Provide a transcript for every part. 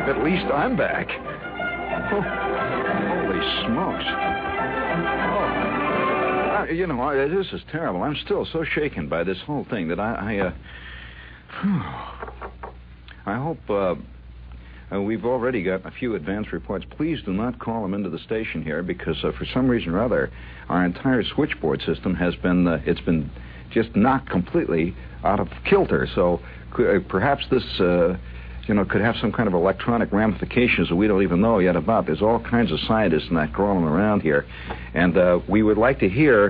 At least I'm back. Oh, holy smokes. This is terrible. I'm still so shaken by this whole thing that I hope we've already got a few advance reports. Please do not call them into the station here because for some reason or other, our entire switchboard system has been, it's been just knocked completely out of kilter. So perhaps this, could have some kind of electronic ramifications that we don't even know yet about. There's all kinds of scientists and that crawling around here. And we would like to hear,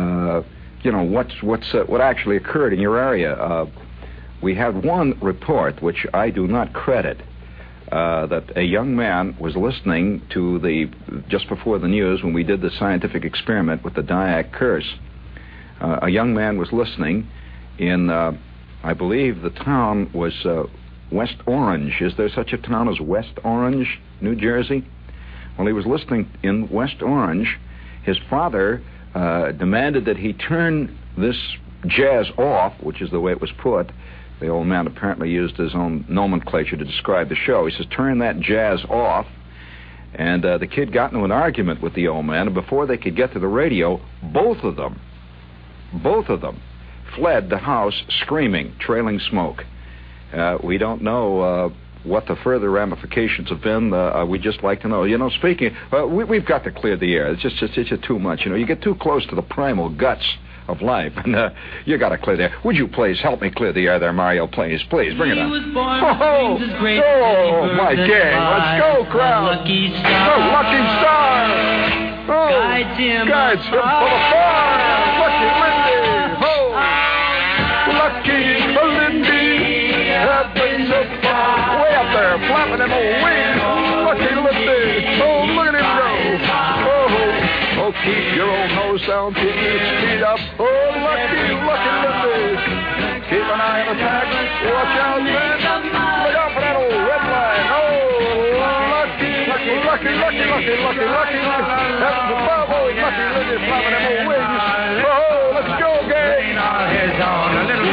what actually occurred in your area. We had one report, which I do not credit, that a young man was listening to just before the news when we did the scientific experiment with the Dyack curse. A young man was listening in, I believe the town was West Orange. Is there such a town as West Orange, New Jersey? Well, he was listening in West Orange. His father demanded that he turn this jazz off, which is the way it was put. The old man apparently used his own nomenclature to describe the show. He says, turn that jazz off. And the kid got into an argument with the old man, and before they could get to the radio, both of them fled the house screaming, trailing smoke. We don't know what the further ramifications have been. We'd just like to know. Speaking, we've got to clear the air. It's just too much. You get too close to the primal guts of life, and you got to clear the air. Would you please help me clear the air there, Mario? Please, bring it on. My gang. Let's go, crowd. Lucky Star. Oh, guides him for the far. Lucky Lindy. Oh, Lucky Lindy. Way up there, flapping them old wings. Lucky Lindy. Oh, look at him go. Oh, keep your old nose down, keep your speed up. Oh, lucky Lindy. Keep an eye on the track. Watch out, man. Look out for that old red line. Oh, lucky. Heavens above, oh, Lucky Lindy flapping them old wings. Oh, let's go, gang. Here's on a little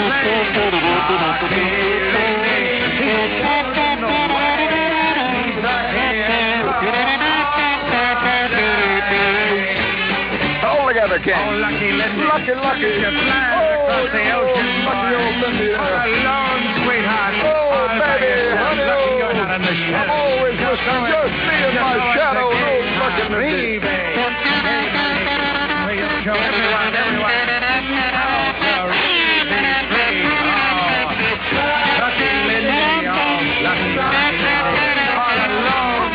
together, King. Oh, lucky Lindy. Lucky. You're flying across the ocean. Lucky old Lindy. Oh, alone, sweetheart. Oh, baby. Honey, lucky you're not in the shadow. I'm always listening. Just me and my shadow. Oh, lucky Lindy. We'll show everyone. Lucky Lindy. Oh, lucky Lindy. All alone.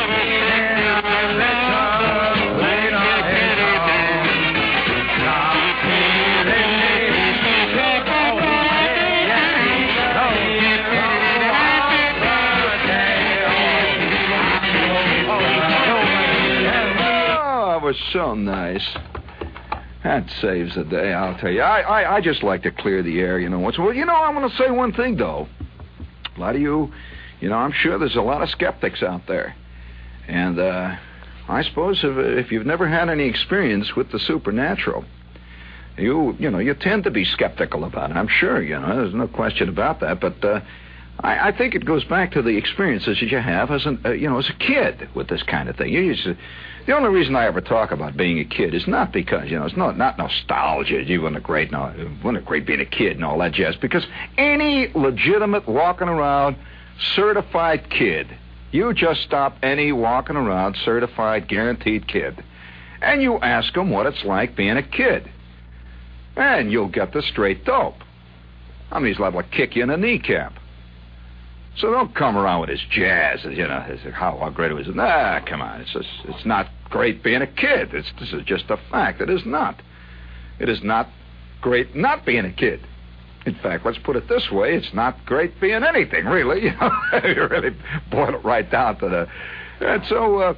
Was so nice. That saves the day, I'll tell you. I just like to clear the air, what's. Well, I want to say one thing, though. A lot of you, I'm sure there's a lot of skeptics out there. And I suppose if you've never had any experience with the supernatural, you tend to be skeptical about it. I'm sure, there's no question about that. But I think it goes back to the experiences that you have as a kid with this kind of thing. The only reason I ever talk about being a kid is not because, it's not nostalgia. Gee, wasn't it great being a kid and all that jazz. Because any legitimate walking around certified kid, you just stop any walking around certified guaranteed kid, and you ask them what it's like being a kid, and you'll get the straight dope. I mean, he's liable to kick you in the kneecap. So don't come around with his jazz, how great it was. Nah, come on. It's not great being a kid. This is just a fact. It is not. It is not great not being a kid. In fact, let's put it this way. It's not great being anything, really. You really boil it right down to the... And so,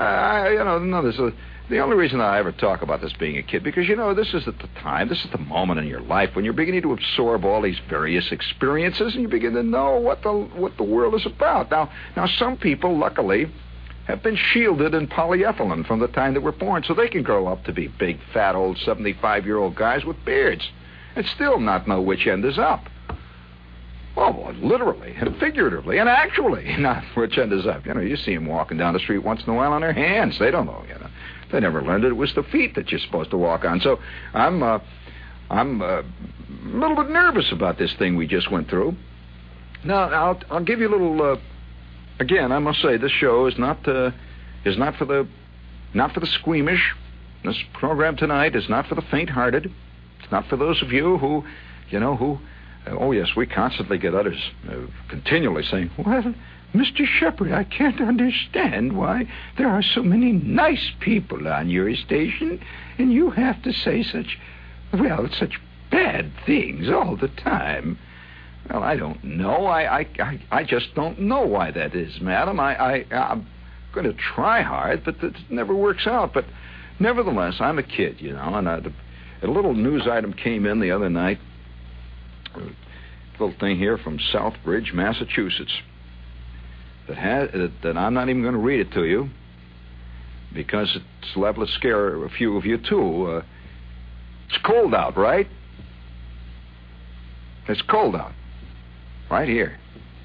the only reason I ever talk about this being a kid, because, this is at the time, this is the moment in your life when you're beginning to absorb all these various experiences and you begin to know what the world is about. Now, some people, luckily, have been shielded in polyethylene from the time they were born, so they can grow up to be big, fat, old 75-year-old guys with beards and still not know which end is up. Oh, Well, literally and figuratively and actually, not which end is up. You see them walking down the street once in a while on their hands. They don't know, They never learned it was the feet that you're supposed to walk on. So I'm a little bit nervous about this thing we just went through. Now, I'll give you a little. Again, I must say this show is not for the squeamish. This program tonight is not for the faint-hearted. It's not for those of you who. Oh, yes, we constantly get others continually saying, well, Mr. Shepherd, I can't understand why there are so many nice people on your station, and you have to say such bad things all the time. Well, I don't know. I just don't know why that is, madam. I'm going to try hard, but it never works out. But nevertheless, I'm a kid, and a little news item came in the other night. A little thing here from Southbridge, Massachusetts, that I'm not even going to read it to you because it's liable to scare a few of you too. It's cold out, right? It's cold out, right here.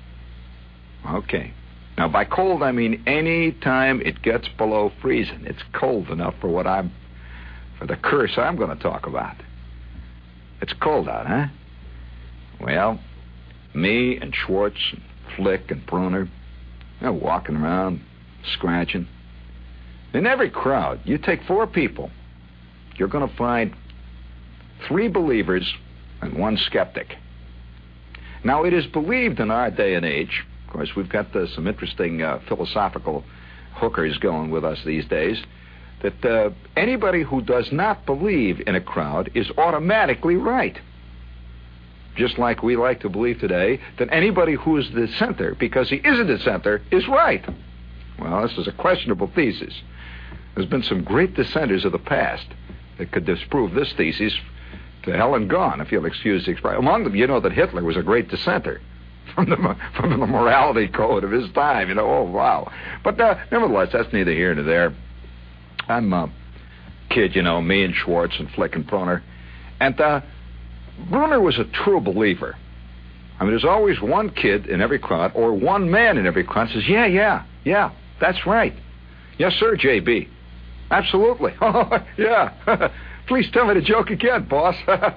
Okay. Now, by cold, I mean any time it gets below freezing. It's cold enough for the curse I'm going to talk about. It's cold out, huh? Well, me and Schwartz and Flick and Bruner, they're walking around, scratching. In every crowd, you take 4 people, you're going to find 3 believers and 1 skeptic. Now, it is believed in our day and age, of course, we've got some interesting philosophical hookers going with us these days, that anybody who does not believe in a crowd is automatically right. Just like we like to believe today that anybody who is the center, because he isn't the center, is right. Well, this is a questionable thesis. There's been some great dissenters of the past that could disprove this thesis to hell and gone, if you'll excuse the expression. Among them, that Hitler was a great dissenter from the morality code of his time. Oh, wow. But nevertheless, that's neither here nor there. I'm a kid, me and Schwartz and Flick and Bruner. And Bruner was a true believer. I mean, there's always one kid in every crowd or one man in every crowd says, yeah, that's right. Yes, sir, J.B. Absolutely. Oh, yeah. Please tell me the joke again, boss.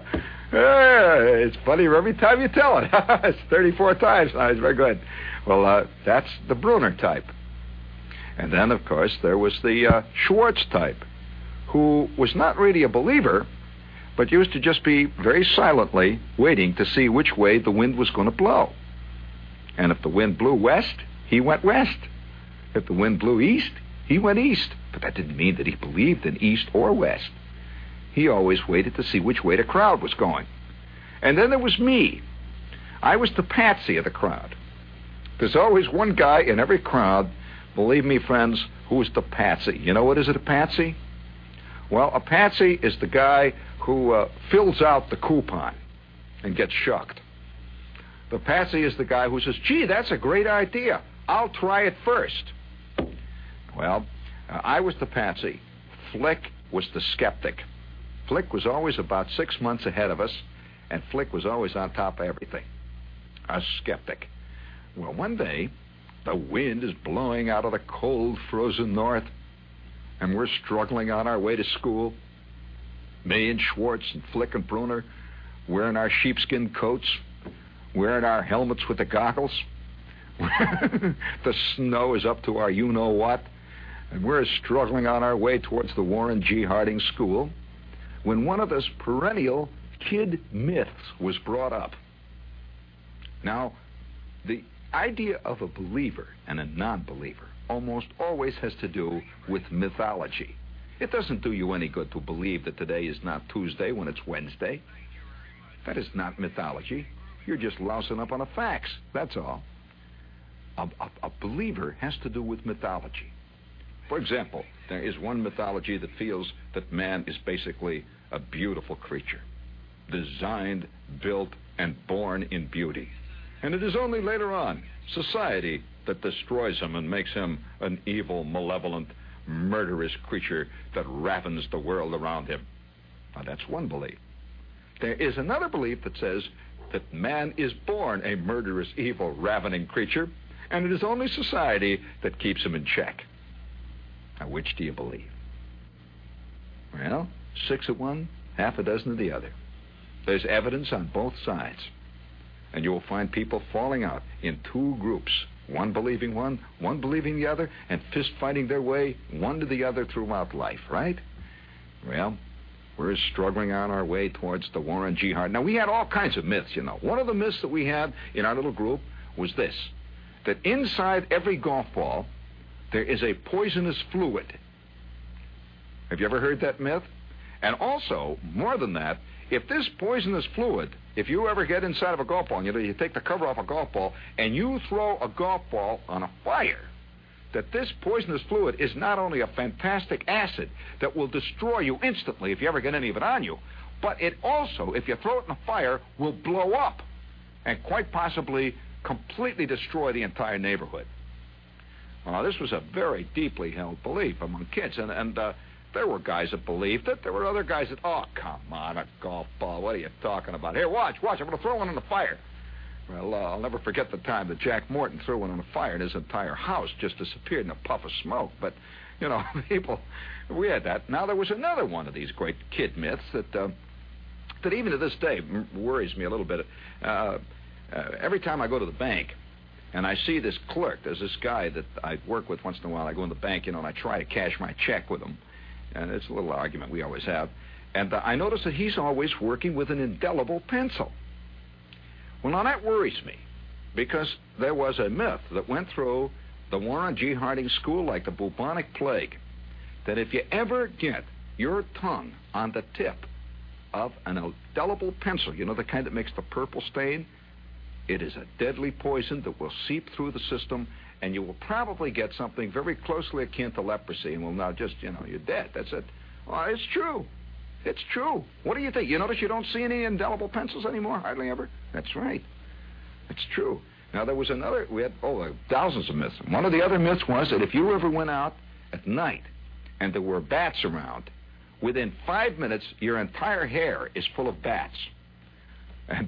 It's funny every time you tell it. It's 34 times. Now, it's very good. Well, that's the Bruner type. And then, of course, there was the Schwartz type, who was not really a believer, but used to just be very silently waiting to see which way the wind was going to blow. And if the wind blew west, he went west. If the wind blew east, he went east. But that didn't mean that he believed in east or west. He always waited to see which way the crowd was going. And then there was me. I was the patsy of the crowd. There's always one guy in every crowd, believe me, friends, who is the patsy. You know what is a patsy? Well, a patsy is the guy who fills out the coupon and gets shucked. The patsy is the guy who says, gee, that's a great idea. I'll try it first. Well, I was the patsy. Flick was the skeptic. Flick was always about 6 months ahead of us, and Flick was always on top of everything. A skeptic. Well, one day, the wind is blowing out of the cold, frozen north, and we're struggling on our way to school. Me and Schwartz and Flick and Bruner wearing our sheepskin coats, wearing our helmets with the goggles. The snow is up to our you-know-what, and we're struggling on our way towards the Warren G. Harding School when one of those perennial kid myths was brought up. Now, the idea of a believer and a non-believer almost always has to do with mythology. It doesn't do you any good to believe that today is not Tuesday when it's Wednesday. That is not mythology. You're just lousing up on the facts, that's all. A believer has to do with mythology. For example, there is one mythology that feels that man is basically a beautiful creature, designed, built, and born in beauty. And it is only later on society that destroys him and makes him an evil, malevolent, murderous creature that ravens the world around him. Now, that's one belief. There is another belief that says that man is born a murderous, evil, ravening creature, and it is only society that keeps him in check. Now, which do you believe? Well, 6 of one, half a dozen of the other. There's evidence on both sides. And you will find people falling out in two groups, one believing one believing the other, and fist-fighting their way one to the other throughout life, right? Well, we're struggling on our way towards the war on jihad. Now, we had all kinds of myths, you know. One of the myths that we had in our little group was this, that inside every golf ball, there is a poisonous fluid. Have you ever heard that myth? And also, more than that, if this poisonous fluid, if you ever get inside of a golf ball, you take the cover off a golf ball, and you throw a golf ball on a fire, that this poisonous fluid is not only a fantastic acid that will destroy you instantly if you ever get any of it on you, but it also, if you throw it in a fire, will blow up and quite possibly completely destroy the entire neighborhood. Well, this was a very deeply held belief among kids, and there were guys that believed it. There were other guys that, oh, come on, a golf ball. What are you talking about? Here, watch. I'm going to throw one in the fire. Well, I'll never forget the time that Jack Morton threw one in the fire and his entire house just disappeared in a puff of smoke. But, you know, people, we had that. Now, there was another one of these great kid myths that even to this day worries me a little bit. Every time I go to the bank and I see this clerk, there's this guy that I work with once in a while. I go in the bank, and I try to cash my check with him. And it's a little argument we always have. And I notice that he's always working with an indelible pencil. Well, now that worries me, because there was a myth that went through the war on jihading school like the bubonic plague, that if you ever get your tongue on the tip of an indelible pencil, you know, the kind that makes the purple stain, it is a deadly poison that will seep through the system, and you will probably get something very closely akin to leprosy, and will now just, you're dead. That's it. Oh, it's true. It's true. What do you think? You notice you don't see any indelible pencils anymore? Hardly ever? That's right. It's true. Now, there was another, we had, thousands of myths. One of the other myths was that if you ever went out at night and there were bats around, within 5 minutes, your entire hair is full of bats. And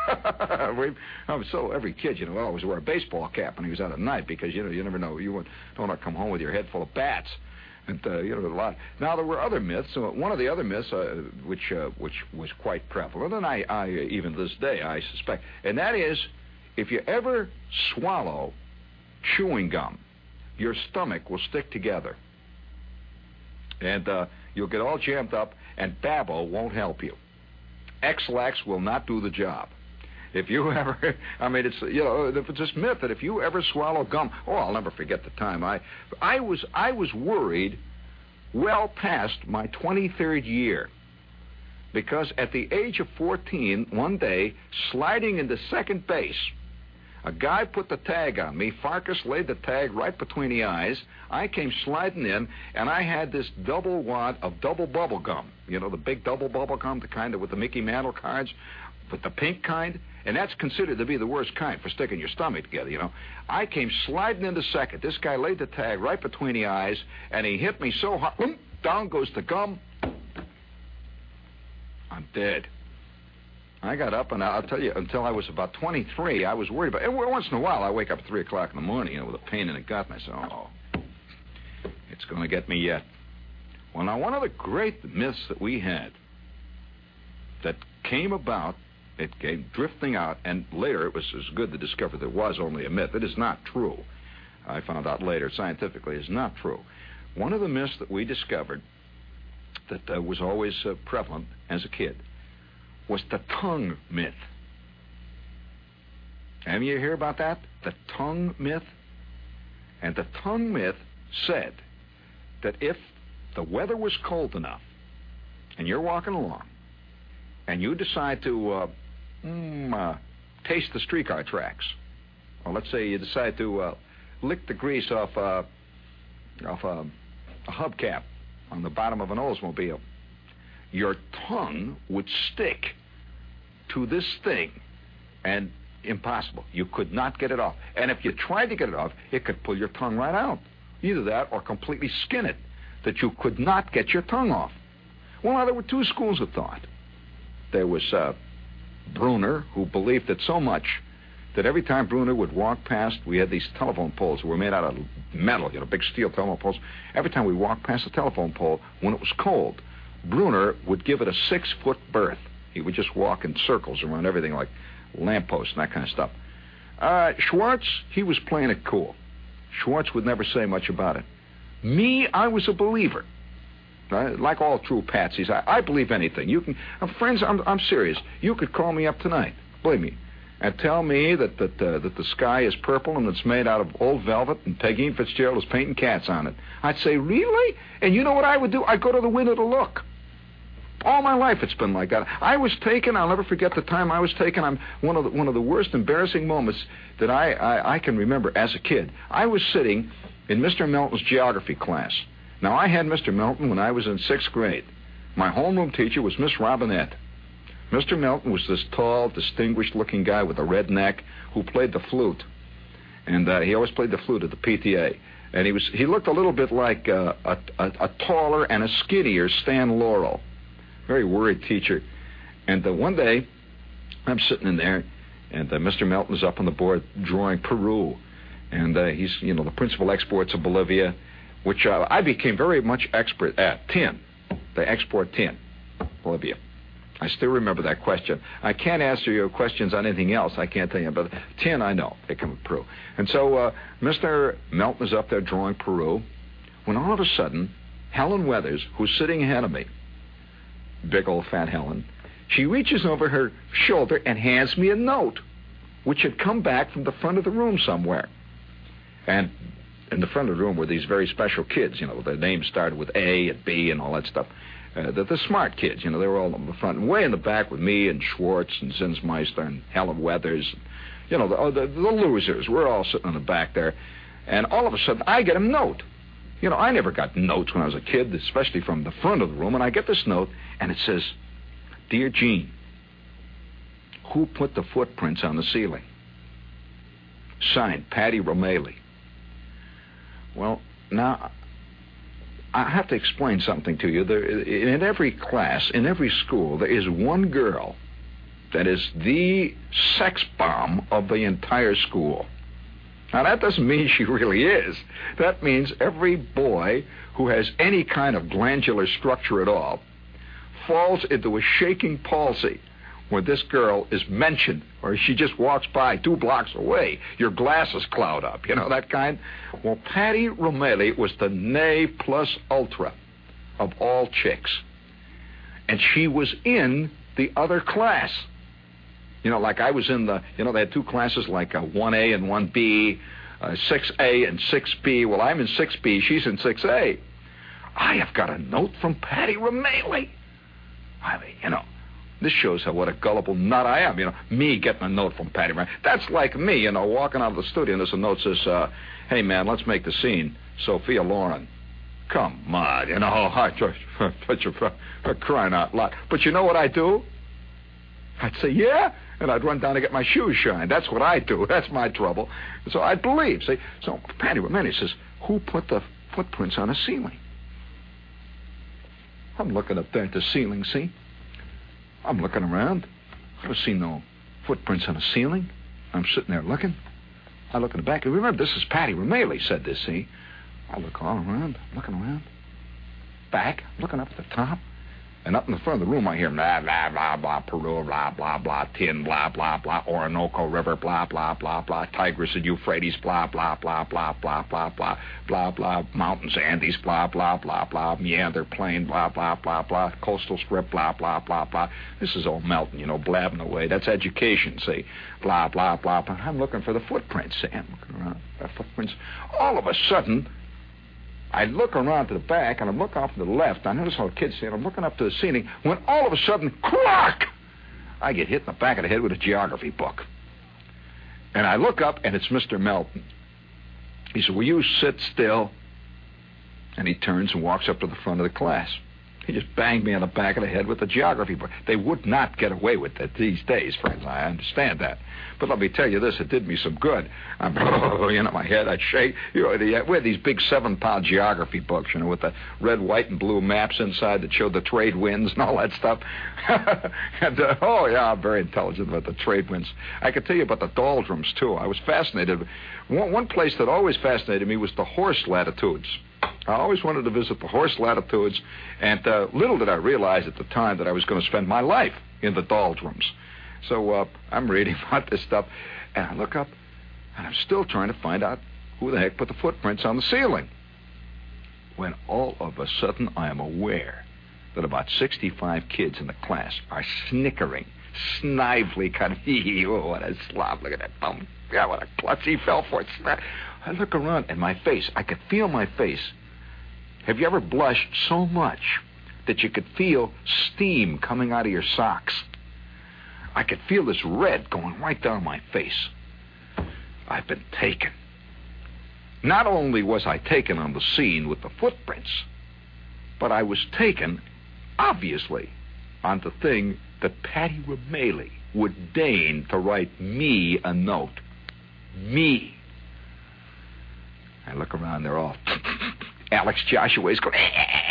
so every kid, always wear a baseball cap when he was out at night, because, you never know. You don't want to come home with your head full of bats. And, a lot. Now, there were other myths. One of the other myths, which was quite prevalent, and I even to this day, I suspect, and that is, if you ever swallow chewing gum, your stomach will stick together. And you'll get all jammed up, and Babo won't help you. X-Lax will not do the job. If you ever, it's this myth that if you ever swallow gum, I'll never forget the time. I was worried well past my 23rd year, because at the age of 14, one day, sliding into second base, a guy put the tag on me. Farkas laid the tag right between the eyes. I came sliding in, and I had this double wad of double bubble gum. The big double bubble gum, the kind with the Mickey Mantle cards, with the pink kind, and that's considered to be the worst kind for sticking your stomach together, I came sliding into second. This guy laid the tag right between the eyes, and he hit me so hard, down goes the gum. I'm dead. I got up, and I'll tell you, until I was about 23, I was worried about it. Once in a while, I wake up at 3 o'clock in the morning, with a pain in the gut, and I say, it's going to get me yet. Well, now, one of the great myths that we had that came about, it came drifting out, and later it was good to discover there was only a myth. It is not true. I found out later, scientifically, it's not true. One of the myths that we discovered that was always prevalent as a kid was the tongue myth. Have you hear about that? The tongue myth? And the tongue myth said that if the weather was cold enough and you're walking along and you decide to taste the streetcar tracks, or let's say you decide to lick the grease off a hubcap on the bottom of an Oldsmobile, your tongue would stick to this thing, and impossible. You could not get it off. And if you tried to get it off, it could pull your tongue right out. Either that or completely skin it, that you could not get your tongue off. Well, now, there were two schools of thought. There was Bruner, who believed it so much that every time Bruner would walk past, we had these telephone poles that were made out of metal, big steel telephone poles. Every time we walked past a telephone pole, when it was cold, Bruner would give it a 6-foot berth. He would just walk in circles around everything like lampposts and that kind of stuff. Schwartz, he was playing it cool. Schwartz would never say much about it. Me, I was a believer. Like all true patsies, I believe anything. You can, friends, I'm serious. You could call me up tonight, believe me, and tell me that the sky is purple and it's made out of old velvet and Peggy Fitzgerald is painting cats on it. I'd say, really? And you know what I would do? I'd go to the window to look. All my life it's been like that. I was taken, I'll never forget the time I was taken. I'm one of the worst embarrassing moments that I can remember as a kid. I was sitting in Mr. Melton's geography class. Now, I had Mr. Melton when I was in 6th grade. My homeroom teacher was Miss Robinette. Mr. Melton was this tall, distinguished-looking guy with a red neck who played the flute. And he always played the flute at the PTA. And he looked a little bit like a taller and a skinnier Stan Laurel. Very worried teacher. And one day, I'm sitting in there, and Mr. Melton's up on the board drawing Peru. And he's, the principal exports of Bolivia, which I became very much expert at. Tin. They export tin. Bolivia. I still remember that question. I can't answer your questions on anything else. I can't tell you about tin. I know. They come from Peru. And so Mr. Melton is up there drawing Peru, when all of a sudden, Helen Weathers, who's sitting ahead of me, big old fat Helen, she reaches over her shoulder and hands me a note, which had come back from the front of the room somewhere. And in the front of the room were these very special kids, their names started with A and B and all that stuff. The smart kids, they were all in the front. And way in the back with me and Schwartz and Zinsmeister and Helen Weathers. The losers. We're all sitting in the back there. And all of a sudden, I get a note. I never got notes when I was a kid, especially from the front of the room. And I get this note, and it says, "Dear Gene, who put the footprints on the ceiling?" Signed, Patty Romali. Well, now, I have to explain something to you. In every class, in every school, there is one girl that is the sex bomb of the entire school. Now, that doesn't mean she really is. That means every boy who has any kind of glandular structure at all falls into a shaking palsy when this girl is mentioned, or she just walks by 2 blocks away. Your glasses cloud up, that kind. Well, Patty Romali was the ne plus ultra of all chicks. And she was in the other class. Like I was in they had 2 classes, like 1A and 1B, 6A and 6B. Well, I'm in 6B, she's in 6A. I have got a note from Patty Romali. I mean, this shows what a gullible nut I am. Me getting a note from Patty Romali. That's like me, walking out of the studio and there's a note that says, "Hey, man, let's make the scene. Sophia Loren." Come on, I'm crying out loud. But you know what I do? I'd say, yeah, and I'd run down to get my shoes shined. That's what I do. That's my trouble. So I'd believe. See? So Patty Romali says, "Who put the footprints on the ceiling?" I'm looking up there at the ceiling, see? I'm looking around. I don't see no footprints on the ceiling. I'm sitting there looking. I look in the back. And remember, this is Patty Romali said this, see? I look all around, looking around. Back, looking up at the top. And up in the front of the room, I hear blah, blah, blah, blah, Peru, blah, blah, blah, tin, blah, blah, blah, Orinoco River, blah, blah, blah, blah, Tigris and Euphrates, blah, blah, blah, blah, blah, blah, blah, blah, blah, mountains, Andes, blah, blah, blah, blah, meander plain, blah, blah, blah, blah, coastal strip, blah, blah, blah, blah. This is all Melton, blabbing away. That's education, see? Blah, blah, blah, blah. I'm looking for the footprints, see? I'm looking around for footprints. All of a sudden, I look around to the back, and I look off to the left. I notice all the kids see it. I'm looking up to the ceiling, when all of a sudden, crack! I get hit in the back of the head with a geography book. And I look up, and it's Mr. Melton. He said, "Will you sit still?" And he turns and walks up to the front of the class. He just banged me on the back of the head with the geography book. They would not get away with it these days, friends. I understand that. But let me tell you this, it did me some good. My head, I'd shake. We had these big 7-pound geography books, with the red, white, and blue maps inside that showed the trade winds and all that stuff. And, I'm very intelligent about the trade winds. I could tell you about the doldrums, too. I was fascinated. One place that always fascinated me was the horse latitudes. I always wanted to visit the horse latitudes, and little did I realize at the time that I was going to spend my life in the doldrums. So I'm reading about this stuff, and I look up, and I'm still trying to find out who the heck put the footprints on the ceiling. When all of a sudden I am aware that about 65 kids in the class are snickering, snively, kind of, oh, what a slob, look at that bum. Yeah, what a klutz, he fell for it. I look around, and my face, I could feel my face. Have you ever blushed so much that you could feel steam coming out of your socks? I could feel this red going right down my face. I've been taken. Not only was I taken on the scene with the footprints, but I was taken, obviously, on the thing that Patty Rameli would deign to write me a note. Me. I look around, they're all... Alex Joshua's going...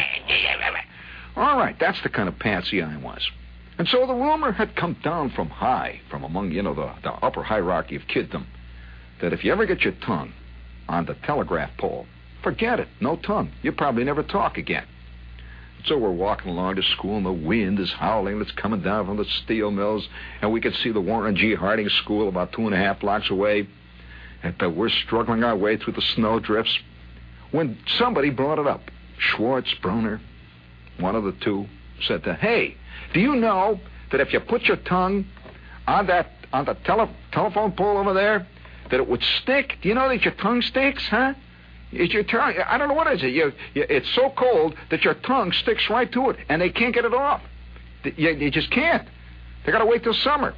All right, that's the kind of patsy I was. And so the rumor had come down from high, from among, the upper hierarchy of kiddom, that if you ever get your tongue on the telegraph pole, forget it, no tongue. You'll probably never talk again. So we're walking along to school, and the wind is howling. It's coming down from the steel mills, and we could see the Warren G. Harding School about 2.5 blocks away. And we're struggling our way through the snowdrifts when somebody brought it up. Schwartz, Bruner, one of the two, said, hey, do you know that if you put your tongue on the telephone pole over there, that it would stick? Do you know that your tongue sticks, huh? Is your tongue, I don't know what is it. It's so cold that your tongue sticks right to it, and they can't get it off. You just can't. They got to wait till summer.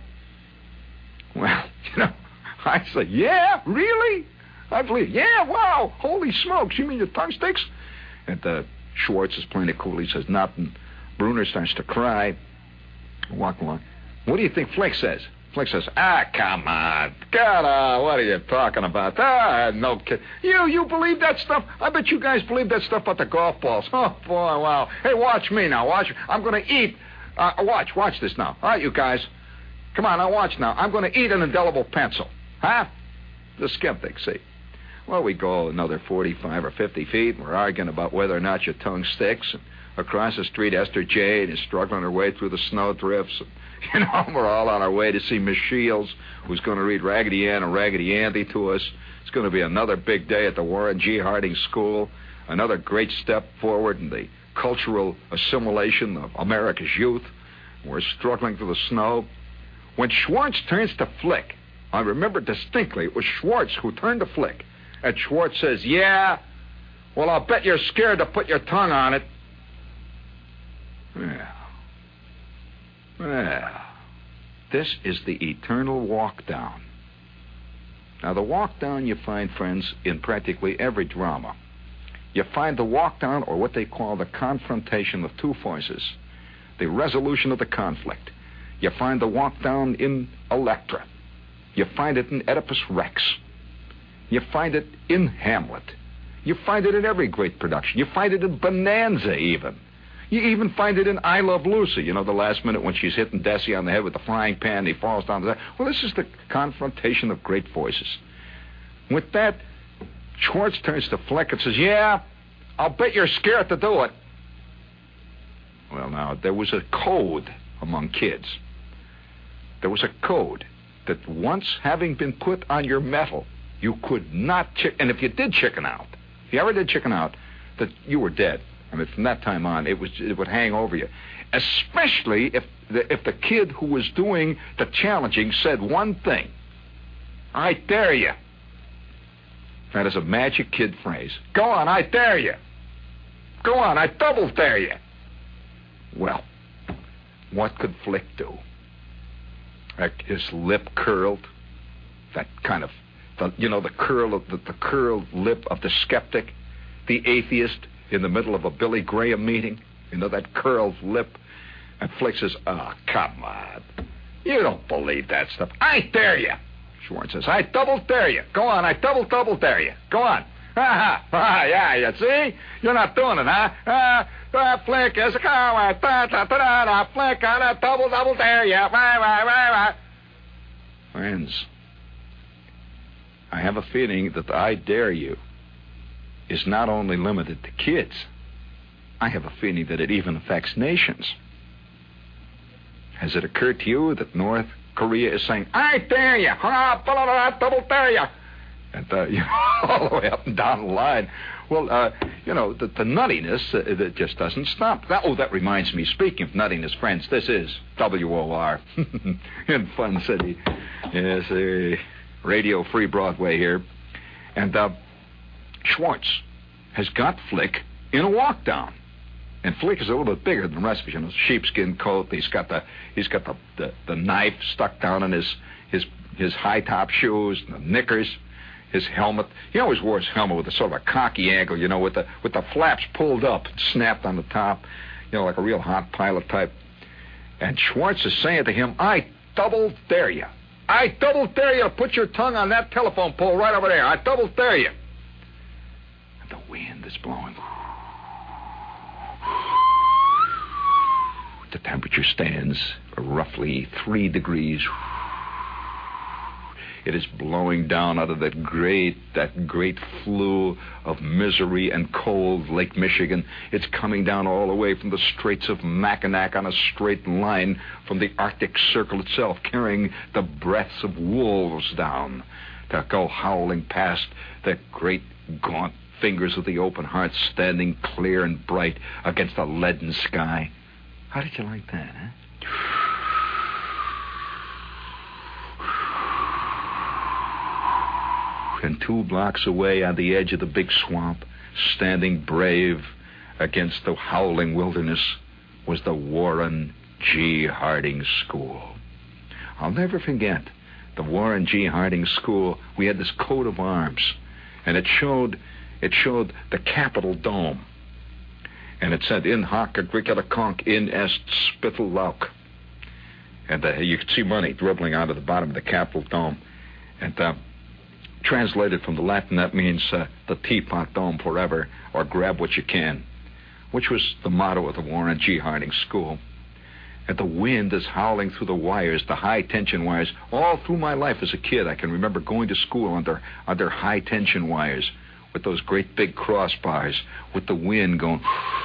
Well, I said, yeah, really? I believe, yeah, wow, holy smokes, you mean your tongue sticks? And Schwartz is playing it cool. He says nothing. Bruner starts to cry. Walk along. What do you think Flick says? Flick says, come on. God, what are you talking about? No kid. You believe that stuff? I bet you guys believe that stuff about the golf balls. Oh, boy, wow. Hey, watch me now. Watch. I'm going to eat. Watch this now. All right, you guys. Come on, now watch now. I'm going to eat an indelible pencil. Huh? The skeptic, see. Well, we go another 45 or 50 feet, and we're arguing about whether or not your tongue sticks. And across the street, Esther Jade is struggling her way through the snow drifts. And, we're all on our way to see Miss Shields, who's going to read Raggedy Ann and Raggedy Andy to us. It's going to be another big day at the Warren G. Harding School, another great step forward in the cultural assimilation of America's youth. We're struggling through the snow. When Schwartz turns to Flick, I remember distinctly, it was Schwartz who turned to Flick. And Schwartz says, yeah, well, I'll bet you're scared to put your tongue on it. Well, this is the eternal walk down. Now, the walk down you find, friends, in practically every drama. You find the walk down, or what they call the confrontation of two forces, the resolution of the conflict. You find the walk down in Electra. You find it in Oedipus Rex. You find it in Hamlet. You find it in every great production. You find it in Bonanza, even. You even find it in I Love Lucy, the last minute when she's hitting Desi on the head with the frying pan and he falls down to that. Well, this is the confrontation of great voices. With that, Schwartz turns to Flick and says, yeah, I'll bet you're scared to do it. Well, now, there was a code among kids. There was a code that once having been put on your mettle, you could not and if you did chicken out, if you ever did chicken out, that you were dead. I mean, from that time on, it would hang over you. Especially if the kid who was doing the challenging said one thing. I dare you. That is a magic kid phrase. Go on, I dare you. Go on, I double dare you. Well, what could Flick do? His lip curled. That kind of, the curled lip of the skeptic, the atheist, in the middle of a Billy Graham meeting. You know, that curled lip. And Flick says, oh, come on. You don't believe that stuff. I dare you. Schwartz says, I double dare you. Go on, I double dare you. Go on. Yeah, you see? You're not doing it, huh? Flick is a coward. Flick on a double dare you. Friends, I have a feeling that the I dare you is not only limited to kids. I have a feeling that it even affects nations. Has it occurred to you that North Korea is saying, I dare you, double dare you, and all the way up and down the line? Well, the nuttiness that just doesn't stop. That reminds me, speaking of nuttiness, friends, this is WOR in Fun City. Yes, Radio Free Broadway here. And Schwartz has got Flick in a walk down. And Flick is a little bit bigger than the rest of us. You know, sheepskin coat. He's got the knife stuck down in his high top shoes, the knickers, his helmet. He always wore his helmet with a sort of a cocky angle, you know, with the flaps pulled up, snapped on the top, you know, like a real hot pilot type. And Schwartz is saying to him, I double dare you. I double dare you to put your tongue on that telephone pole right over there. I double dare you. And the wind is blowing. The temperature stands roughly 3 degrees. It is blowing down out of that great flue of misery and cold Lake Michigan. It's coming down all the way from the Straits of Mackinac on a straight line from the Arctic Circle itself, carrying the breaths of wolves down to go howling past the great gaunt fingers of the open heart standing clear and bright against a leaden sky. How did you like that, huh? And 2 blocks away on the edge of the big swamp, standing brave against the howling wilderness, was the Warren G. Harding School. I'll never forget the Warren G. Harding School. We had this coat of arms, and it showed the Capitol Dome. And it said, in hoc agricola conch in est spittle lauc. And you could see money dribbling out of the bottom of the Capitol Dome. And translated from the Latin, that means the teapot dome forever, or grab what you can, which was the motto of the Warren G. Harding School. And the wind is howling through the wires, the high-tension wires. All through my life as a kid, I can remember going to school under high-tension wires with those great big crossbars, with the wind going...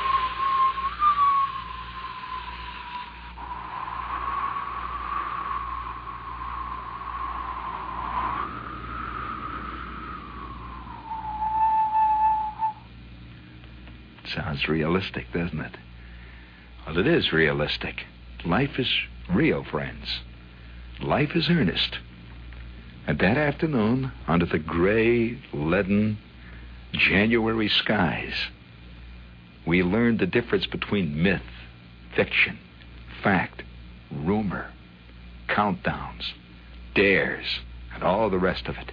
Sounds realistic, doesn't it? Well, it is realistic. Life is real, friends. Life is earnest. And that afternoon, under the gray, leaden January skies, we learned the difference between myth, fiction, fact, rumor, countdowns, dares, and all the rest of it.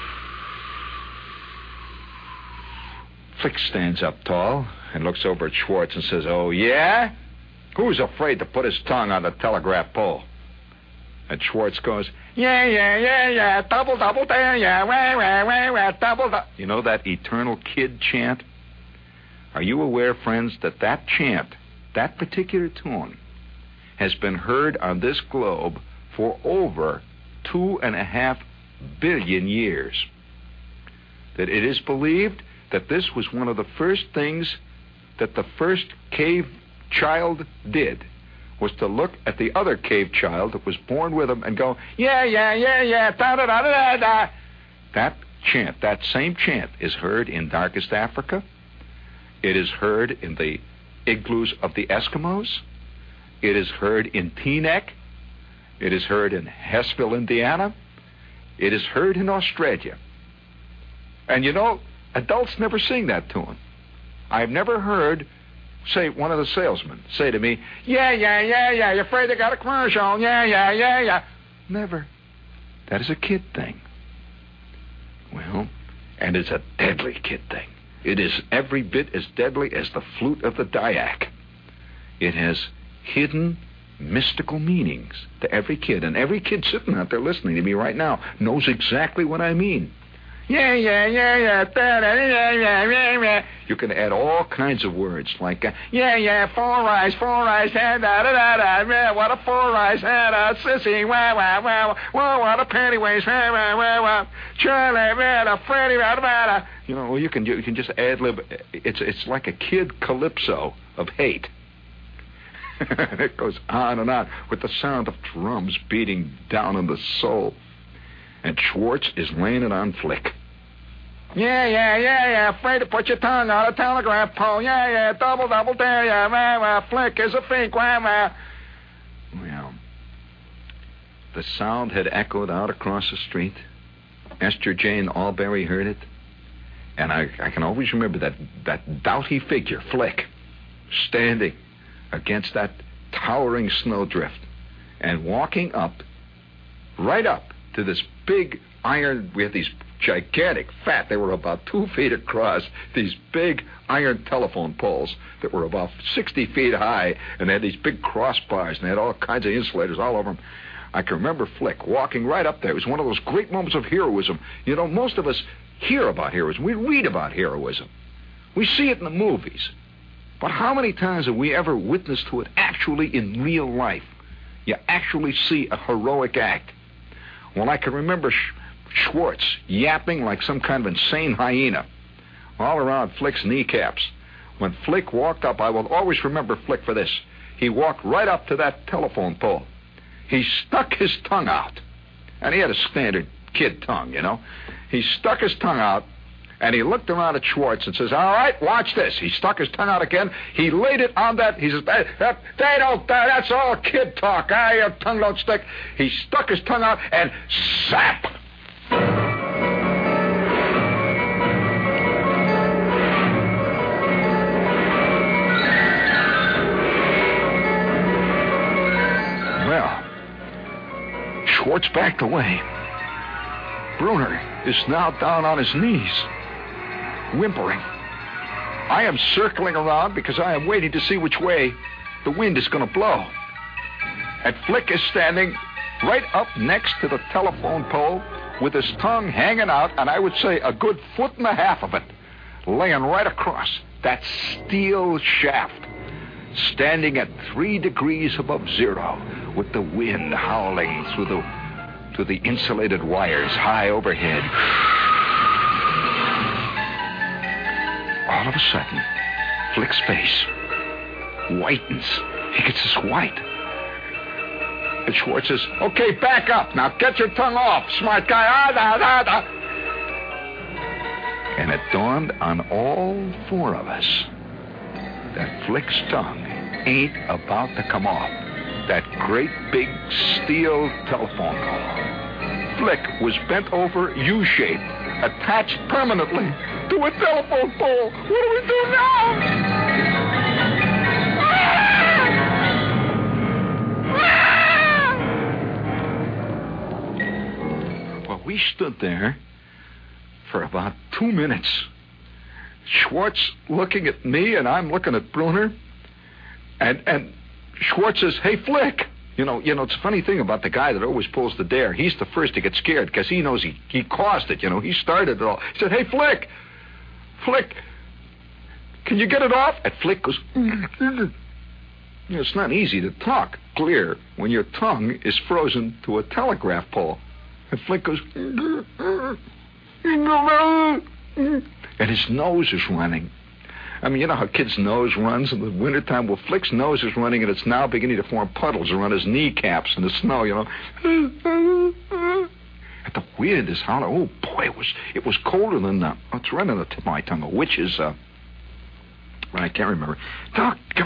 Flick stands up tall and looks over at Schwartz and says, oh, yeah? Who's afraid to put his tongue on the telegraph pole? And Schwartz goes, yeah, double, dare, yeah, double. You know that eternal kid chant? Are you aware, friends, that chant, that particular tune, has been heard on this globe for over 2.5 billion years? That it is believed that this was one of the first things that the first cave child did, was to look at the other cave child that was born with him and go, yeah, da-da-da-da-da-da. That chant, that same chant, is heard in darkest Africa. It is heard in the igloos of the Eskimos. It is heard in Teaneck. It is heard in Hessville, Indiana. It is heard in Australia. And you know, adults never sing that tune. I've never heard, say, one of the salesmen say to me, yeah, you're afraid they got a commercial, yeah. Never. That is a kid thing. Well, and it's a deadly kid thing. It is every bit as deadly as the flute of the Dyak. It has hidden mystical meanings to every kid. And every kid sitting out there listening to me right now knows exactly what I mean. Yeah. You can add all kinds of words like, four eyes, da, what a four eyes, sissy, what a pantywaist, Charlie, Freddie, you can just ad-lib. It's like a kid calypso of hate. It goes on and on with the sound of drums beating down on the soul. And Schwartz is laying it on Flick. Yeah. Afraid to put your tongue on a telegraph pole. Yeah. Double dare. Yeah. Flick is a fink. Well, the sound had echoed out across the street. Esther Jane Alberry heard it. And I can always remember that doughty figure, Flick, standing against that towering snowdrift and walking right up to this big iron. We had these gigantic, they were about 2 feet across, these big iron telephone poles that were about 60 feet high, and they had these big crossbars, and they had all kinds of insulators all over them. I can remember Flick walking right up there. It was one of those great moments of heroism. Most of us hear about heroism. We read about heroism. We see it in the movies. But how many times have we ever witnessed to it actually in real life? You actually see a heroic act. Well, I can remember Schwartz yapping like some kind of insane hyena all around Flick's kneecaps. When Flick walked up, I will always remember Flick for this. He walked right up to that telephone pole. He stuck his tongue out. And he had a standard kid tongue, He stuck his tongue out, and he looked around at Schwartz and says, all right, watch this. He stuck his tongue out again. He laid it on that. He says, that's all kid talk. Your tongue don't stick. He stuck his tongue out and zap. Well, Schwartz backed away. Bruner is now down on his knees, whimpering. I am circling around because I am waiting to see which way the wind is going to blow. And Flick is standing right up next to the telephone pole with his tongue hanging out, and I would say a good 1.5 feet of it, laying right across that steel shaft, standing at 3 degrees above zero, with the wind howling through the insulated wires high overhead. All of a sudden, Flick's face whitens. He gets this white. And Schwartz says, okay, back up. Now get your tongue off, smart guy. And it dawned on all 4 of us that Flick's tongue ain't about to come off that great big steel telephone pole. Flick was bent over U-shaped, attached permanently to a telephone pole. What do we do now? Well, we stood there for about 2 minutes. Schwartz looking at me, and I'm looking at Bruner. And Schwartz says, hey, Flick. It's a funny thing about the guy that always pulls the dare. He's the first to get scared because he knows he caused it. He started it all. He said, hey, Flick, can you get it off? And Flick goes, it's not easy to talk clear when your tongue is frozen to a telegraph pole. And Flick goes, and his nose is running. I mean, you know how kids' nose runs in the wintertime? Well, Flick's nose is running, and it's now beginning to form puddles around his kneecaps in the snow, And the wind is howling. Oh, boy, it was colder than it's right on the tip of my tongue, which is, I can't remember. Doc, come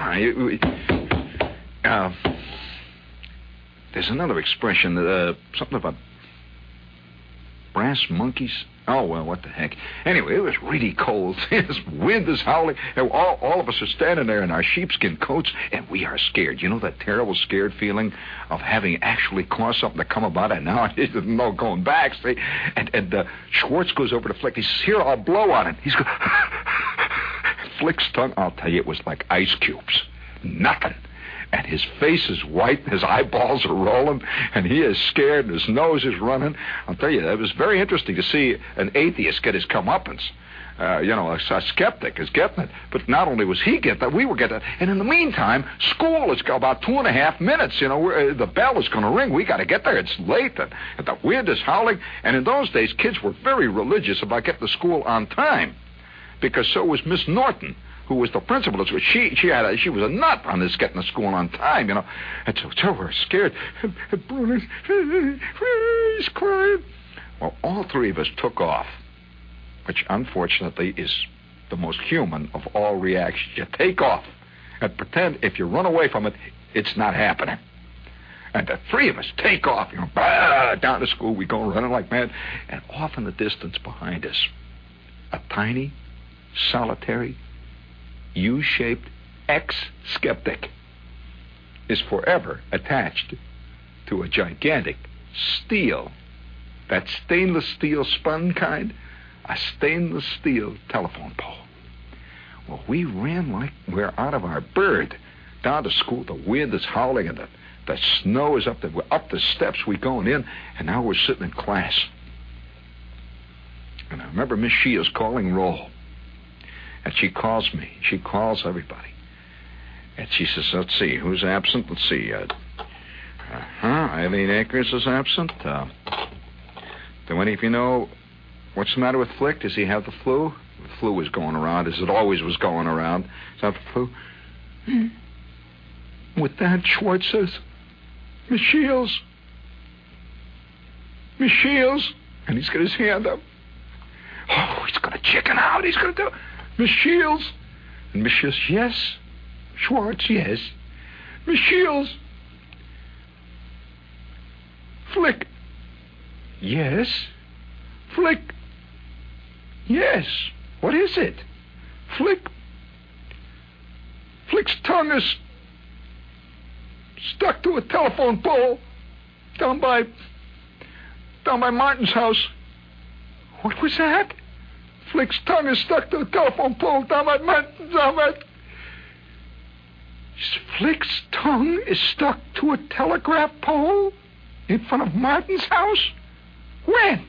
on. There's another expression, something about brass monkeys. Oh, well, what the heck. Anyway, it was really cold. This wind is howling, and all of us are standing there in our sheepskin coats, and we are scared. You know that terrible scared feeling of having actually caused something to come about, and now there's no going back, see? And Schwartz goes over to Flick. He says, here, I'll blow on it. He's going, Flick's tongue, I'll tell you, it was like ice cubes. Nothing. And his face is white, his eyeballs are rolling, and he is scared, and his nose is running. I'll tell you, it was very interesting to see an atheist get his comeuppance. A skeptic is getting it. But not only was he getting that, we were getting it. And in the meantime, school is about 2.5 minutes. The bell is going to ring. We got to get there. It's late. And the wind is howling. And in those days, kids were very religious about getting to school on time. Because so was Miss Norton, who was the principal. She was a nut on this getting to school on time, And so we're scared. And Bruner's, he's crying. Well, all three of us took off, which unfortunately is the most human of all reactions. You take off and pretend if you run away from it, it's not happening. And the three of us take off, down to school. We go running like mad. And off in the distance behind us, a tiny, solitary, U-shaped ex-skeptic is forever attached to a gigantic steel, that stainless steel spun kind, a stainless steel telephone pole. Well, we ran like we're out of our bird down to school. The wind is howling and the snow is up there. We're up the steps, we going in, and now we're sitting in class. And I remember Miss Shields calling roll. And she calls me. She calls everybody. And she says, let's see, who's absent? Let's see. Eileen Akers is absent. Do any of you know what's the matter with Flick? Does he have the flu? The flu is going around, as it always was going around. Is that the flu? With that, Schwartz says, Miss Shields. Miss Shields. And he's got his hand up. Oh, he's going to chicken out. He's going to do... Miss Shields. And Miss Shields, yes. Schwartz, yes. Miss Shields. Flick. Yes. Flick. Yes. What is it? Flick. Flick's tongue is stuck to a telephone pole down by Martin's house. What was that? Flick's tongue is stuck to the telephone pole down by Flick's tongue is stuck to a telegraph pole in front of Martin's house? When?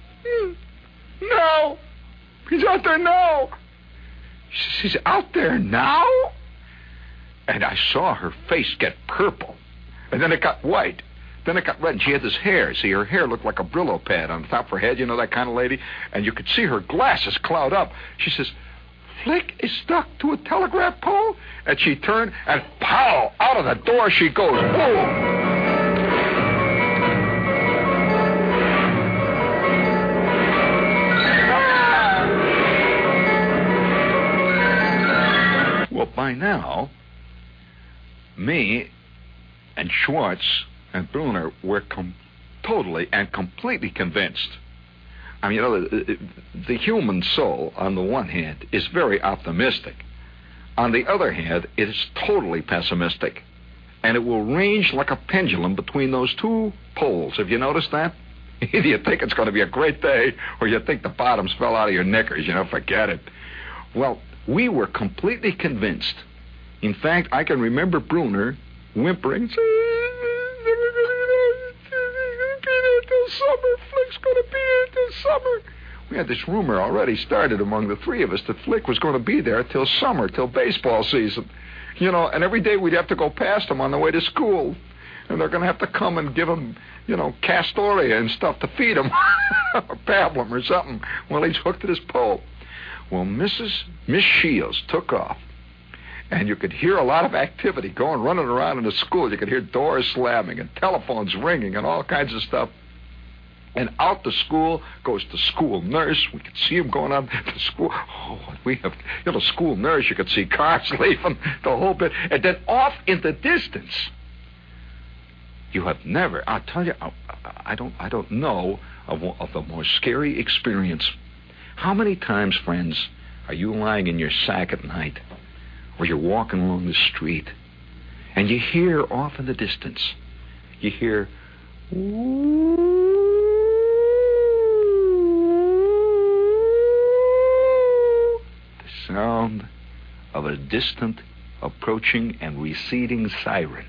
No. He's out there now. He's out there now? And I saw her face get purple. And then it got white. Then it got red, and she had this hair. See, her hair looked like a Brillo pad on the top of her head, that kind of lady? And you could see her glasses cloud up. She says, Flick is stuck to a telegraph pole? And she turned, and pow, out of the door she goes. Boom! Well, by now, me and Schwartz and Bruner were totally and completely convinced. I mean, the human soul, on the one hand, is very optimistic. On the other hand, it is totally pessimistic. And it will range like a pendulum between those two poles. Have you noticed that? Either you think it's going to be a great day, or you think the bottoms fell out of your knickers. Forget it. Well, we were completely convinced. In fact, I can remember Bruner whimpering, summer. Flick's going to be here till summer. We had this rumor already started among the three of us that Flick was going to be there till summer, till baseball season. And every day we'd have to go past him on the way to school. And they're going to have to come and give him, Castoria and stuff to feed him. Or pablum or something. Well, he's hooked to this pole. Well, Miss Shields took off. And you could hear a lot of activity running around in the school. You could hear doors slamming and telephones ringing and all kinds of stuff. And out the school goes the school nurse. We could see him going out to school. Oh, we have, school nurse. You could see cars leaving, the whole bit. And then off in the distance, you have never, I'll tell you, I don't know of a more scary experience. How many times, friends, are you lying in your sack at night, or you're walking along the street, and you hear off in the distance, you hear, sound of a distant approaching and receding siren.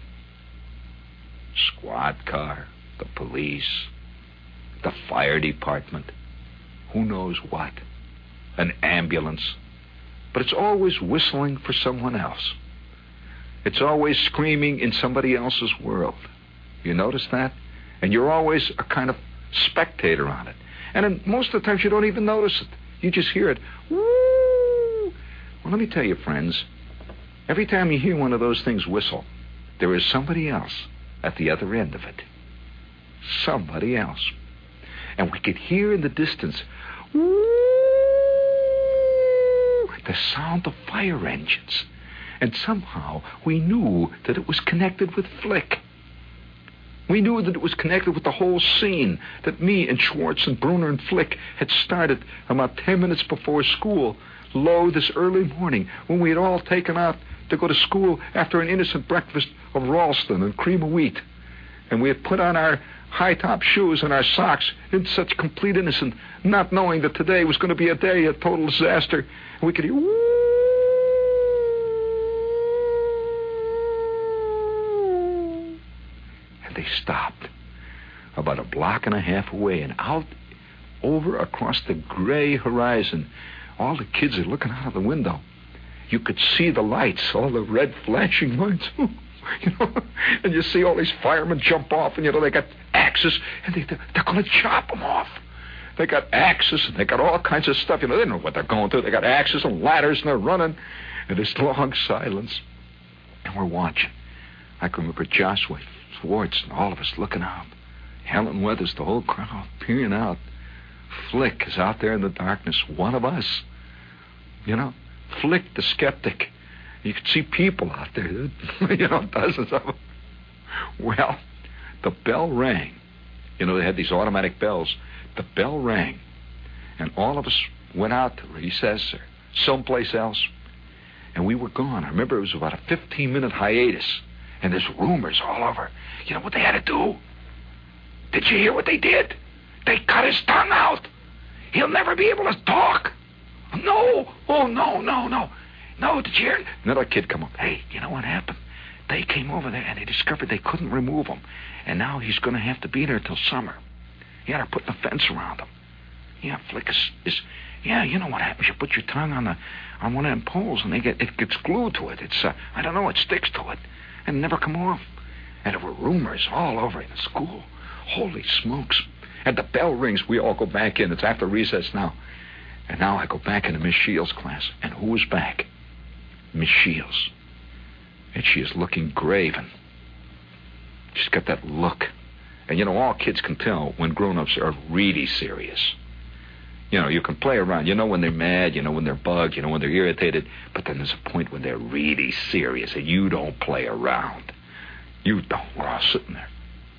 Squad car, the police, the fire department, who knows what, an ambulance. But it's always whistling for someone else. It's always screaming in somebody else's world. You notice that? And you're always a kind of spectator on it. And most of the times you don't even notice it. You just hear it. Woo! Well, let me tell you, friends, every time you hear one of those things whistle, there is somebody else at the other end of it. Somebody else. And we could hear in the distance, woo, the sound of fire engines. And somehow we knew that it was connected with Flick. We knew that it was connected with the whole scene that me and Schwartz and Bruner and Flick had started about 10 minutes before school, this early morning, when we had all taken out to go to school after an innocent breakfast of Ralston and cream of wheat. And we had put on our high-top shoes and our socks in such complete innocence, not knowing that today was going to be a day of total disaster. And we could hear, woo! They stopped about a block and a half away, and out over across the gray horizon, all the kids are looking out of the window. You could see the lights, all the red flashing lights, and you see all these firemen jump off, and they got axes, and they're going to chop them off. They got axes, and they got all kinds of stuff. They don't know what they're going through. They got axes and ladders, and they're running, and this long silence, and we're watching. I can remember Joshua Schwartz and all of us looking out. Helen Weathers, the whole crowd, peering out. Flick is out there in the darkness, one of us. Flick the skeptic. You could see people out there, dozens of them. Well, the bell rang. They had these automatic bells. The bell rang, and all of us went out to recess or someplace else, and we were gone. I remember it was about a 15-minute hiatus. And there's rumors all over. You know what they had to do? Did you hear what they did? They cut his tongue out. He'll never be able to talk. No. Oh, no. No, did you hear it? Another kid come up. Hey, you know what happened? They came over there and they discovered they couldn't remove him. And now he's going to have to be there till summer. Yeah, they're putting a fence around him. Yeah, Flick is yeah, you know what happens? You put your tongue on one of them poles and it gets glued to it. It's, I don't know, it sticks to it. And never come off. And there were rumors all over in the school. Holy smokes. And the bell rings. We all go back in. It's after recess now. And now I go back into Miss Shields' class. And who is back? Miss Shields. And she is looking grave. And she's got that look. And, all kids can tell when grown-ups are really serious. You can play around. When they're mad, when they're bugged, when they're irritated. But then there's a point when they're really serious and you don't play around. You don't. We're all sitting there.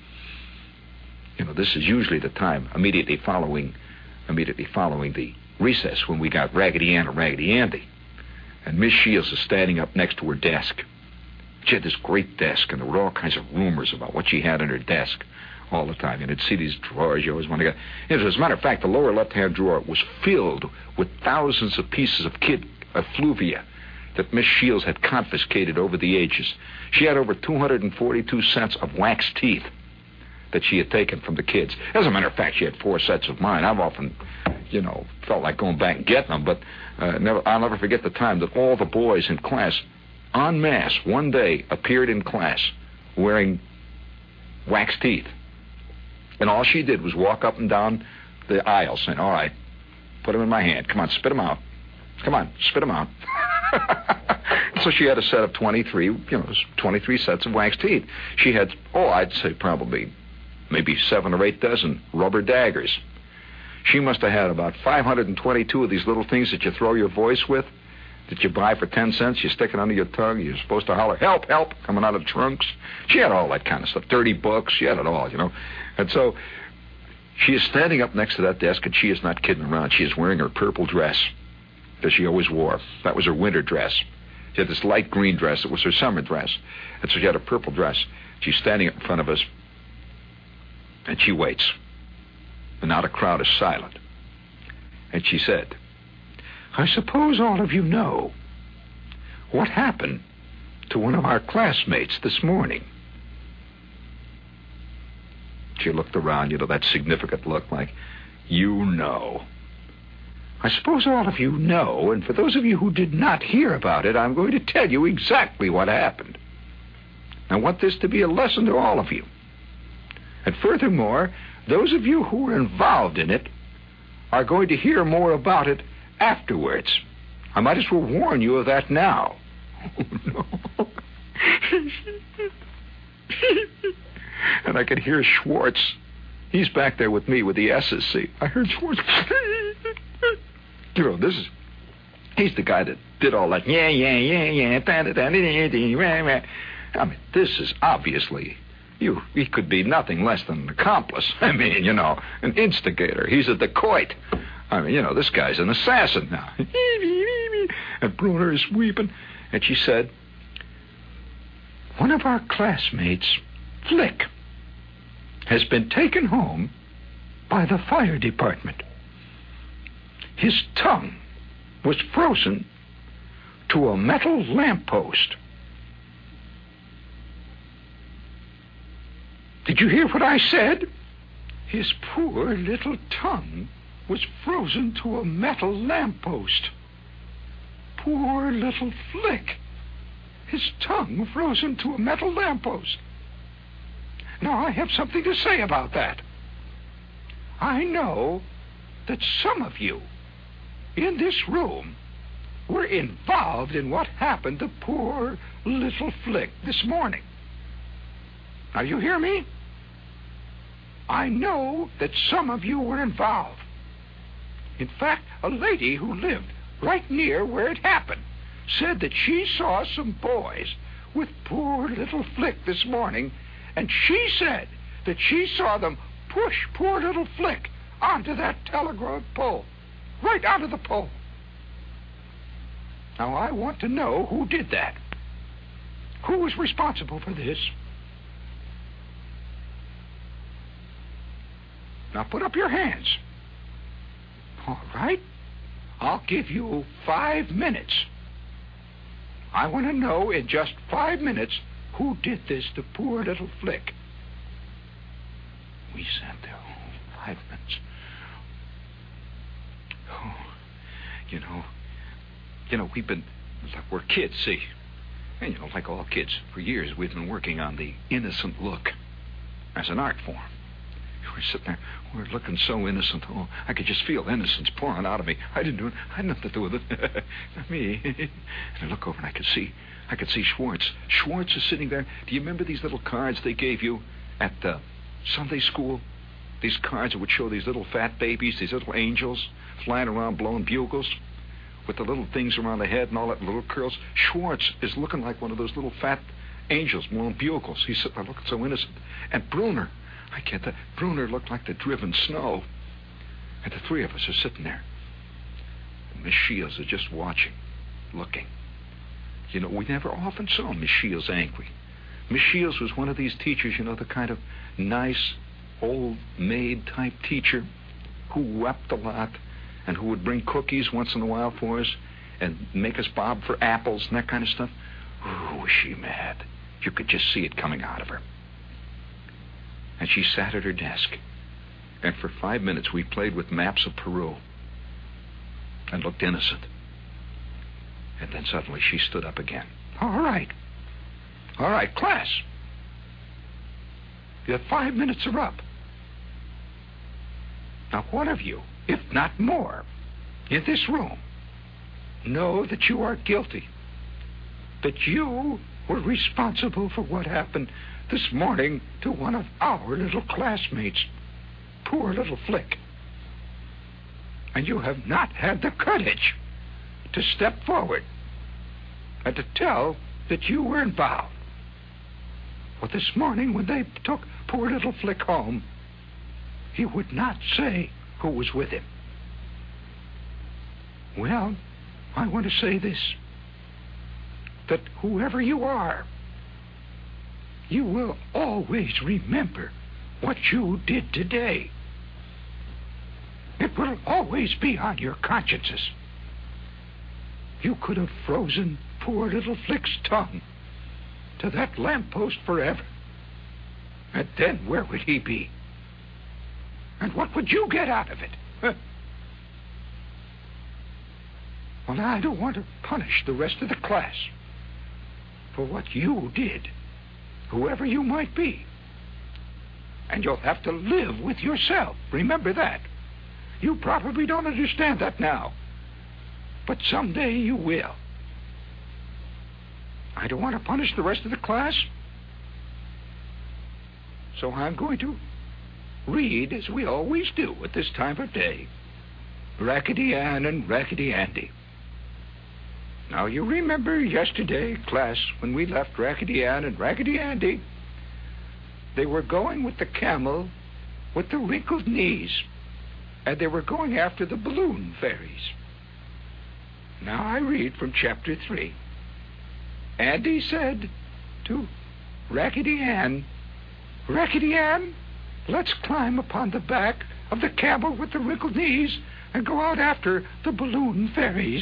This is usually the time immediately following the recess when we got Raggedy Ann and Raggedy Andy. And Miss Shields is standing up next to her desk. She had this great desk, and there were all kinds of rumors about what she had in her desk all the time. And I'd see these drawers you always want to get. As a matter of fact, the lower left-hand drawer was filled with thousands of pieces of kid effluvia that Miss Shields had confiscated over the ages. She had over 242 sets of wax teeth that she had taken from the kids. As a matter of fact, she had 4 sets of mine. I've often, felt like going back and getting them, but I'll never forget the time that all the boys in class, en masse, one day appeared in class wearing wax teeth. And all she did was walk up and down the aisle saying, all right, put them in my hand. Come on, spit them out. Come on, spit them out. So she had a set of 23, 23 sets of wax teeth. She had, I'd say probably maybe 7 or 8 dozen rubber daggers. She must have had about 522 of these little things that you throw your voice with, that you buy for 10 cents. You stick it under your tongue. You're supposed to holler, help, help, coming out of the trunks. She had all that kind of stuff. Dirty books. She had it all, And so she is standing up next to that desk, and she is not kidding around. She is wearing her purple dress that she always wore. That was her winter dress. She had this light green dress. It was her summer dress. And so she had a purple dress. She's standing up in front of us, and she waits. And now the crowd is silent. And she said, I suppose all of you know what happened to one of our classmates this morning. She looked around, that significant look like, you know. I suppose all of you know, and for those of you who did not hear about it, I'm going to tell you exactly what happened. I want this to be a lesson to all of you. And furthermore, those of you who were involved in it are going to hear more about it afterwards. I might as well warn you of that now. Oh, no. And I could hear Schwartz. He's back there with me with the SSC. I heard Schwartz. He's the guy that did all that. Yeah. I mean, this is obviously, he could be nothing less than an accomplice. I mean, an instigator. He's a dacoit. I mean, this guy's an assassin now. And Bruner is weeping. And she said, one of our classmates, Flick, has been taken home by the fire department. His tongue was frozen to a metal lamppost. Did you hear what I said? His poor little tongue was frozen to a metal lamppost. Poor little Flick. His tongue frozen to a metal lamppost. Now, I have something to say about that. I know that some of you in this room were involved in what happened to poor little Flick this morning. Now, you hear me? I know that some of you were involved. In fact, a lady who lived right near where it happened said that she saw some boys with poor little Flick this morning, and she said that she saw them push poor little Flick onto that telegraph pole, right onto the pole. Now, I want to know who did that. Who was responsible for this? Now, put up your hands. All right. I'll give you 5 minutes. I want to know in just 5 minutes who did this to poor little Flick. We sat there 5 minutes. We've been, we're kids, see. And, like all kids, for years we've been working on the innocent look as an art form. We're sitting there, we're looking so innocent. Oh, I could just feel innocence pouring out of me. I didn't do it. I had nothing to do with it. Not me. And I look over and I could see Schwartz. Schwartz is sitting there. Do you remember these little cards they gave you at Sunday school? These cards that would show these little fat babies, these little angels flying around blowing bugles with the little things around the head and all that little curls. Schwartz is looking like one of those little fat angels blowing bugles. He's sitting there looking so innocent. And Bruner, I get that. Bruner looked like the driven snow. And the three of us are sitting there. And Miss Shields is just watching, looking. We never often saw Miss Shields angry. Miss Shields was one of these teachers, the kind of nice, old maid type teacher who wept a lot and who would bring cookies once in a while for us and make us bob for apples and that kind of stuff. Ooh, was she mad. You could just see it coming out of her. And she sat at her desk. And for 5 minutes we played with maps of Peru and looked innocent. And then suddenly she stood up again. All right, class. Your 5 minutes are up. Now, one of you, if not more, in this room, know that you are guilty, that you were responsible for what happened this morning to one of our little classmates, poor little Flick. And you have not had the courage to step forward and to tell that you were involved. But this morning, when they took poor little Flick home, he would not say who was with him. Well, I want to say this, that whoever you are, you will always remember what you did today. It will always be on your consciences. You could have frozen poor little Flick's tongue to that lamppost forever. And then where would he be? And what would you get out of it? Huh? Well, I don't want to punish the rest of the class for what you did, whoever you might be. And you'll have to live with yourself. Remember that. You probably don't understand that now, but someday you will. I don't want to punish the rest of the class, so I'm going to read, as we always do at this time of day, Raggedy Ann and Raggedy Andy. Now, you remember yesterday, class, when we left Raggedy Ann and Raggedy Andy, they were going with the camel with the wrinkled knees, and they were going after the balloon fairies. Now I read from chapter 3. Andy said to Raggedy Ann, "Raggedy Ann, let's climb upon the back of the camel with the wrinkled knees and go out after the balloon fairies."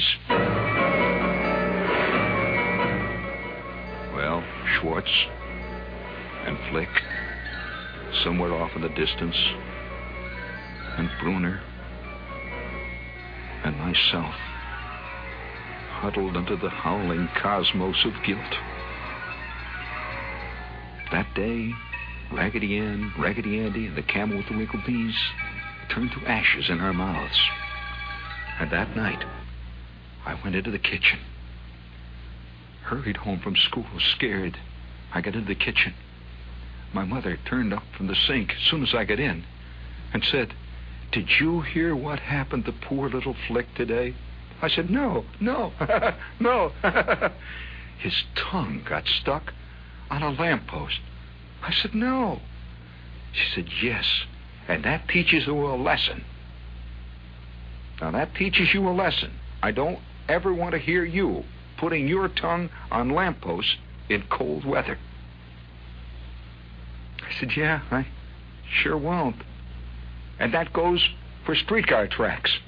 Well, Schwartz and Flick, somewhere off in the distance, and Bruner and myself, huddled under the howling cosmos of guilt. That day, Raggedy Ann, Raggedy Andy, and the camel with the wrinkled knees turned to ashes in our mouths. And that night, I went into the kitchen. Hurried home from school, scared. I got into the kitchen. My mother turned up from the sink as soon as I got in and said, "Did you hear what happened to poor little Flick today?" I said, "No, no, no." His tongue got stuck on a lamppost. I said, "No." She said, "Yes, and that teaches you a lesson." Now, that teaches you a lesson. I don't ever want to hear you putting your tongue on lampposts in cold weather. I said, "Yeah, I sure won't." And that goes for streetcar tracks.